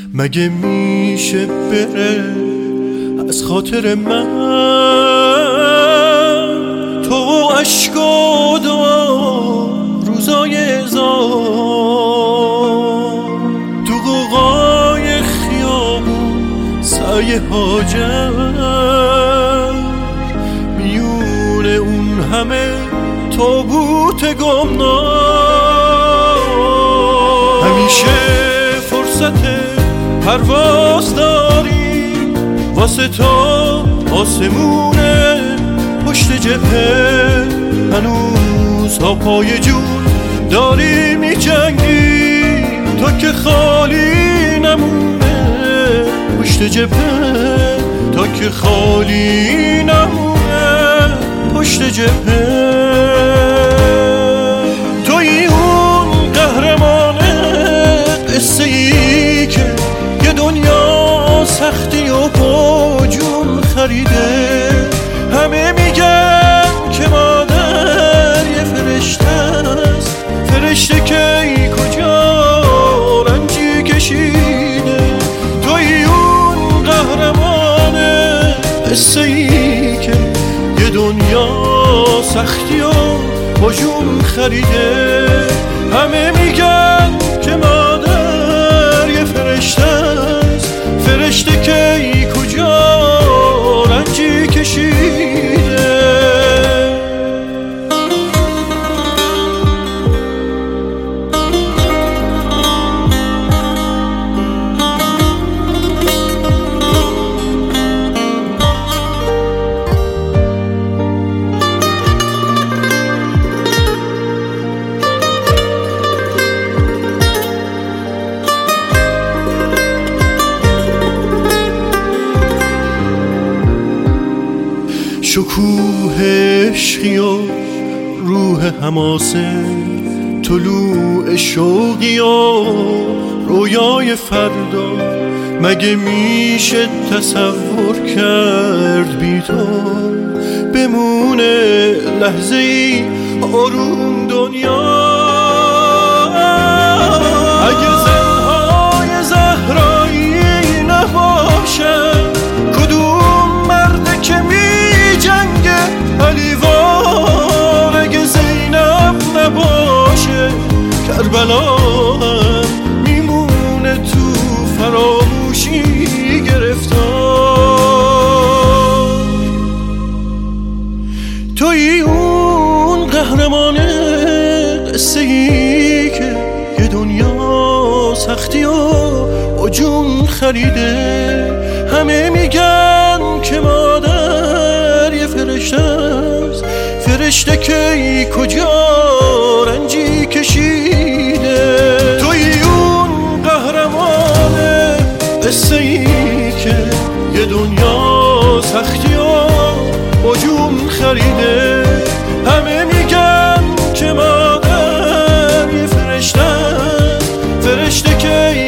مگه میشه بره از خاطر من تو و عشق و دعا روزای ازار تو قوقای خیابون سعی هاجر میون اون همه تابوت گمنام همیشه فرصت پرواز داری واسه تا آسمونه پشت جبهه هنوز ها پای جون داری میجنگی تا که خالی نمونه پشت جبهه تا که خالی نمونه پشت جبهه توی اون قهرمان قصه ای که یه دنیا سختی و با جون خریده همه میگن که مادر یه فرشته است فرشته که ای کجا رنجی کشیده توی اون قهرمان قصه ای که یه دنیا سختی و با جون خریده همه میگن که مادر یه فرشته است فرشته که ای کجا رنجی کشیده شکوه عشقی و روح حماسه طلوع شوقی و رویای فردا مگه میشه تصور کرد بی تو بمونه لحظه ای آروم دنیا اگه زنهای زهرایی نباشن کدوم مرده که جنگ علیوار اگه زینب نباشه کربلا میمونه تو فراموشی گرفتار توی اون قهرمان قصه ای که یه دنیا سختی و با جون خریده همه میگن که مادر یه فرشته است فرشته که ای کجا رنجی کشیده توی اون قهرمان قصه ای که یه دنیا سختی و با جون خریده همه میگن که مادر یه فرشته است فرشته که